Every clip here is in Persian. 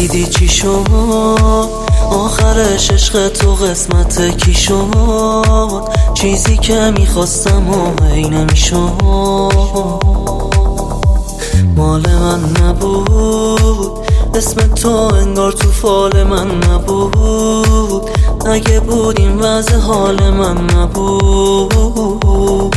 دیدی چی شد آخرش، عشق تو قسمت کی شد؟ چیزی که میخواستم و هی نمیشد. مال من نبود، اسم تو انگار تو فال من نبود. اگه بود این وضع حال من نبود.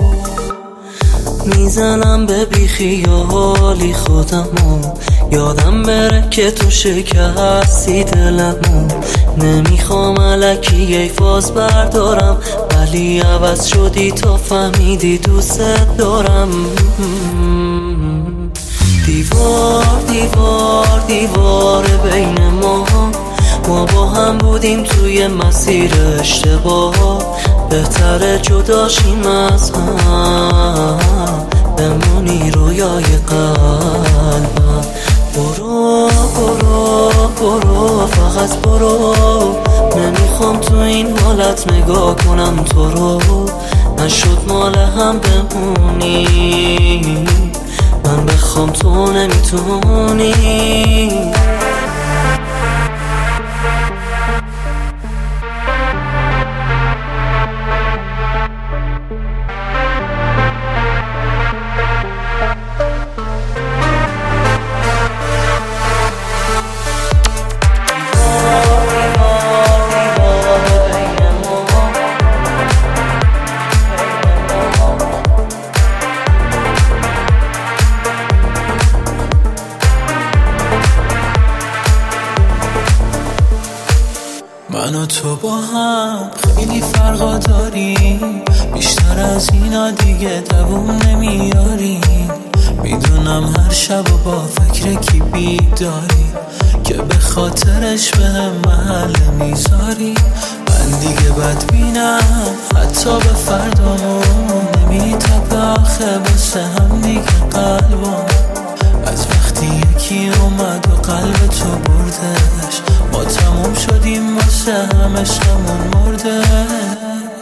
میزنم به بیخیالی خودمو، یادم بره که تو شکستی دلمو. نمیخوام الکی ای فاز بردارم، ولی عوض شدی تا فهمیدی دوست دارم. دیوار دیوار دیوار بین ما با هم بودیم توی مسیر اشتباه. بهتره جداشیم از هم، بمونی رویای قلبم. برو برو برو فقط برو، نمیخوام تو این حالت نگاه کنم تو رو. نشد مال هم بمونی، من بخوام تو نمیتونی. من و تو با هم خیلی فرقا داریم، بیشتر از اینا دیگه دووم نمیاریم. میدونم هر شب و با فکر کی بیداری، که به خاطرش به هم محل میذاری. من دیگه بدبینم حتی به فردامون، نمیتپه آخه بسه هم دیگه قلبم. از وقتی یکی اومد و قلب تو بردش، ما تموم شدیم واسه هم عشقمون مردش.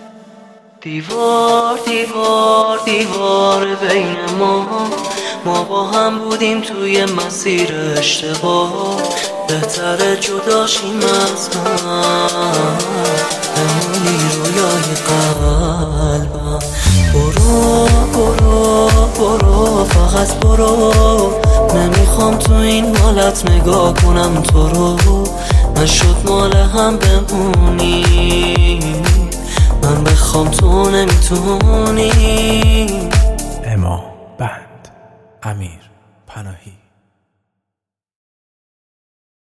دیوار دیوار دیوار بین ما با هم بودیم توی مسیر اشتباه. بهتره جداشیم از هم، بمونی رویای قلبم. برو برو برو فقط برو، نمیخوام تو این حالت نگاه کنم تو رو. نشد مال هم بمونی، من بخوام تو نمیتونی. اما بند امیر.